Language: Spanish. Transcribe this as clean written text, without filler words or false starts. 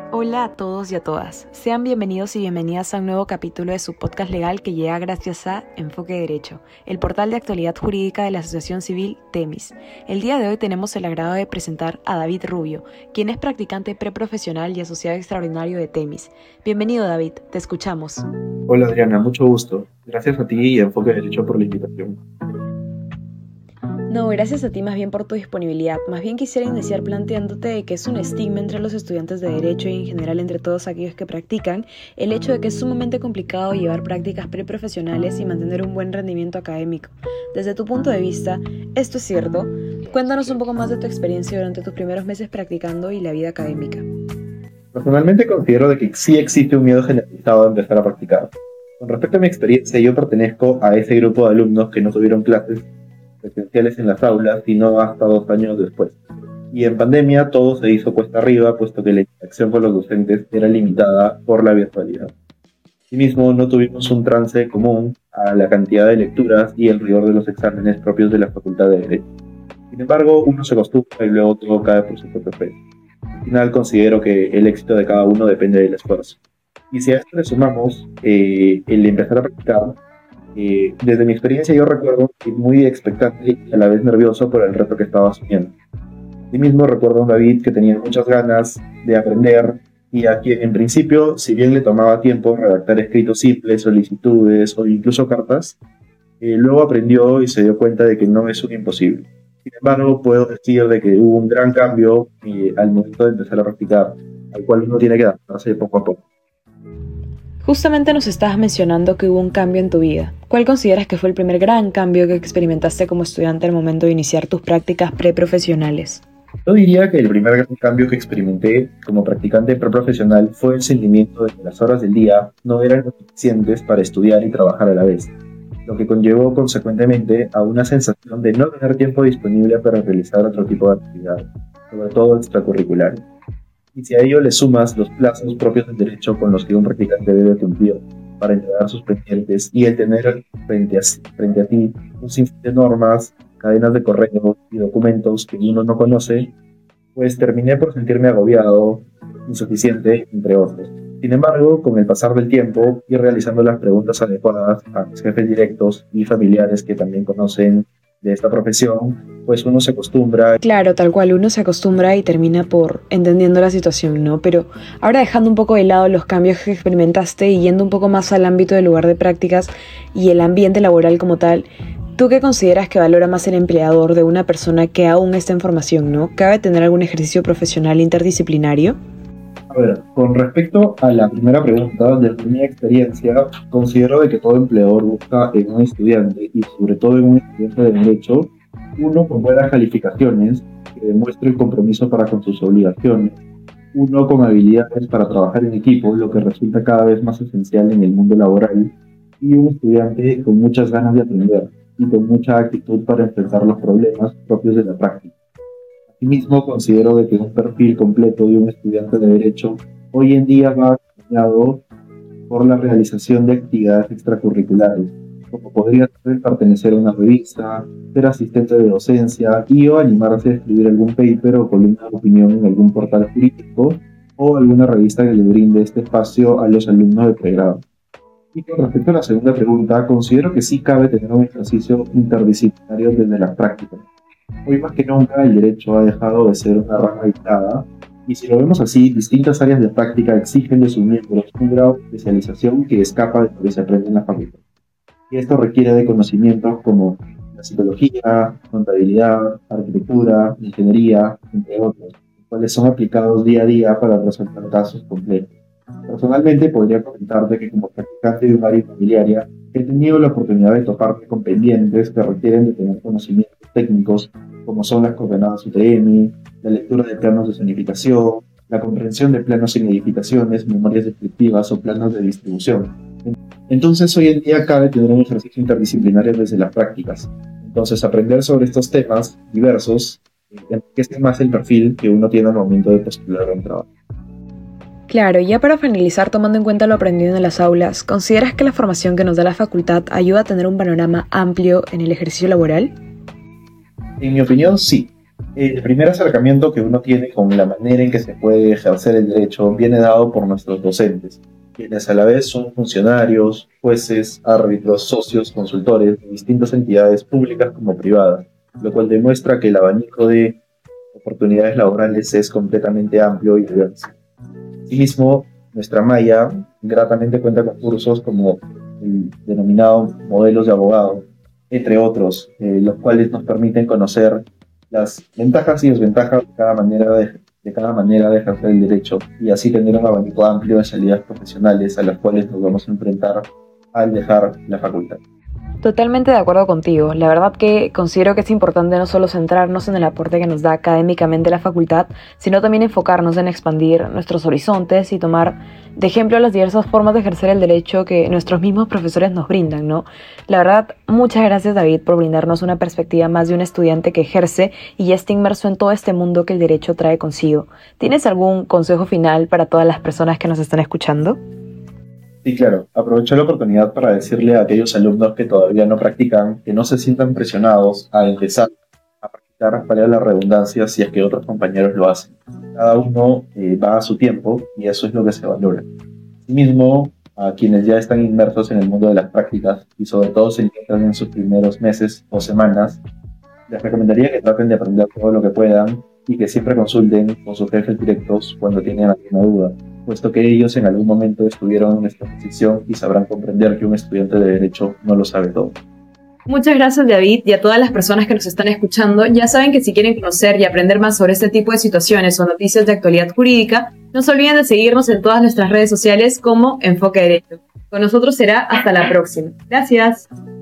Hola a todos y a todas. Sean bienvenidos y bienvenidas a un nuevo capítulo de su podcast legal que llega gracias a Enfoque Derecho, el portal de actualidad jurídica de la Asociación Civil TEMIS. El día de hoy tenemos el agrado de presentar a David Rubio, quien es practicante preprofesional y asociado extraordinario de TEMIS. Bienvenido, David, te escuchamos. Hola Adriana, mucho gusto. Gracias a ti y a Enfoque Derecho por la invitación. No, gracias a ti más bien por tu disponibilidad. Más bien quisiera iniciar planteándote de que es un estigma entre los estudiantes de Derecho y en general entre todos aquellos que practican el hecho de que es sumamente complicado llevar prácticas preprofesionales y mantener un buen rendimiento académico. Desde tu punto de vista, ¿esto es cierto? Cuéntanos un poco más de tu experiencia durante tus primeros meses practicando y la vida académica. Personalmente considero de que sí existe un miedo generalizado a empezar a practicar. Con respecto a mi experiencia, yo pertenezco a ese grupo de alumnos que no tuvieron clases presenciales en las aulas, sino hasta 2 años después. Y en pandemia todo se hizo cuesta arriba, puesto que la interacción con los docentes era limitada por la virtualidad. Asimismo, no tuvimos un trance común a la cantidad de lecturas y el rigor de los exámenes propios de la Facultad de Derecho. Sin embargo, uno se acostumbra y luego todo cae por su propio peso. Al final considero que el éxito de cada uno depende del esfuerzo. Y si a esto le sumamos el empezar a practicar, desde mi experiencia yo recuerdo que muy expectante y a la vez nervioso por el reto que estaba asumiendo. Asimismo recuerdo a un David que tenía muchas ganas de aprender y a quien en principio, si bien le tomaba tiempo redactar escritos simples, solicitudes o incluso cartas, luego aprendió y se dio cuenta de que no es un imposible. Sin embargo, puedo decir de que hubo un gran cambio al momento de empezar a practicar, al cual uno tiene que adaptarse poco a poco. Justamente nos estabas mencionando que hubo un cambio en tu vida. ¿Cuál consideras que fue el primer gran cambio que experimentaste como estudiante al momento de iniciar tus prácticas preprofesionales? Yo diría que el primer gran cambio que experimenté como practicante preprofesional fue el sentimiento de que las horas del día no eran suficientes para estudiar y trabajar a la vez, lo que conllevó consecuentemente a una sensación de no tener tiempo disponible para realizar otro tipo de actividades, sobre todo extracurriculares. Y si a ello le sumas los plazos propios del derecho con los que un practicante debe cumplir para entregar sus pendientes y el tener frente a ti un sinfín de normas, cadenas de correos y documentos que uno no conoce, pues terminé por sentirme agobiado, insuficiente, entre otros. Sin embargo, con el pasar del tiempo y realizando las preguntas adecuadas a mis jefes directos y familiares que también conocen de esta profesión, pues uno se acostumbra. Claro, tal cual, uno se acostumbra y termina por entendiendo la situación, ¿no? Pero ahora dejando un poco de lado los cambios que experimentaste y yendo un poco más al ámbito del lugar de prácticas y el ambiente laboral como tal, ¿tú qué consideras que valora más el empleador de una persona que aún está en formación, ¿no? ¿Cabe tener algún ejercicio profesional interdisciplinario? A ver, con respecto a la primera pregunta, desde mi experiencia, considero de que todo empleador busca en un estudiante, y sobre todo en un estudiante de Derecho, uno con buenas calificaciones, que demuestre el compromiso para con sus obligaciones, uno con habilidades para trabajar en equipo, lo que resulta cada vez más esencial en el mundo laboral, y un estudiante con muchas ganas de aprender y con mucha actitud para enfrentar los problemas propios de la práctica. Asimismo, considero de que un perfil completo de un estudiante de Derecho hoy en día va acompañado por la realización de actividades extracurriculares, como podría ser pertenecer a una revista, ser asistente de docencia o animarse a escribir algún paper o columna de opinión en algún portal jurídico o alguna revista que le brinde este espacio a los alumnos de pregrado. Y con respecto a la segunda pregunta, considero que sí cabe tener un ejercicio interdisciplinario desde las prácticas. Hoy más que nunca el derecho ha dejado de ser una rama aislada y si lo vemos así, distintas áreas de práctica exigen de sus miembros un grado de especialización que escapa de lo que se aprende en la facultad. Y esto requiere de conocimientos como la psicología, contabilidad, arquitectura, ingeniería, entre otros, los cuales son aplicados día a día para resolver casos complejos. Personalmente podría comentarte que como practicante de un área inmobiliaria he tenido la oportunidad de toparme con pendientes que requieren de tener conocimientos técnicos como son las coordenadas UTM, la lectura de planos de zonificación, la comprensión de planos en edificaciones, memorias descriptivas o planos de distribución. Entonces hoy en día cabe tener un ejercicio interdisciplinario desde las prácticas. Entonces aprender sobre estos temas diversos enriquece más el perfil que uno tiene al momento de postular un trabajo. Claro, ya para finalizar, tomando en cuenta lo aprendido en las aulas, ¿consideras que la formación que nos da la facultad ayuda a tener un panorama amplio en el ejercicio laboral? En mi opinión, sí. El primer acercamiento que uno tiene con la manera en que se puede ejercer el derecho viene dado por nuestros docentes, quienes a la vez son funcionarios, jueces, árbitros, socios, consultores de distintas entidades públicas como privadas, lo cual demuestra que el abanico de oportunidades laborales es completamente amplio y diverso. Asimismo, nuestra malla gratamente cuenta con cursos como el denominado modelos de abogado, entre otros, los cuales nos permiten conocer las ventajas y desventajas de cada manera de ejercer el derecho y así tener un abanico amplio de salidas profesionales a las cuales nos vamos a enfrentar al dejar la facultad. Totalmente de acuerdo contigo. La verdad que considero que es importante no solo centrarnos en el aporte que nos da académicamente la facultad, sino también enfocarnos en expandir nuestros horizontes y tomar de ejemplo las diversas formas de ejercer el derecho que nuestros mismos profesores nos brindan, ¿no? La verdad, muchas gracias David por brindarnos una perspectiva más de un estudiante que ejerce y ya está inmerso en todo este mundo que el derecho trae consigo. ¿Tienes algún consejo final para todas las personas que nos están escuchando? Sí, claro. Aprovecho la oportunidad para decirle a aquellos alumnos que todavía no practican que no se sientan presionados a empezar a practicar, para la redundancia, si es que otros compañeros lo hacen. Cada uno va a su tiempo y eso es lo que se valora. Asimismo, a quienes ya están inmersos en el mundo de las prácticas y sobre todo se encuentran en sus primeros meses o semanas, les recomendaría que traten de aprender todo lo que puedan y que siempre consulten con sus jefes directos cuando tienen alguna duda, puesto que ellos en algún momento estuvieron en esta posición y sabrán comprender que un estudiante de derecho no lo sabe todo. Muchas gracias David y a todas las personas que nos están escuchando. Ya saben que si quieren conocer y aprender más sobre este tipo de situaciones o noticias de actualidad jurídica, no se olviden de seguirnos en todas nuestras redes sociales como Enfoque Derecho. Con nosotros será hasta la próxima. Gracias.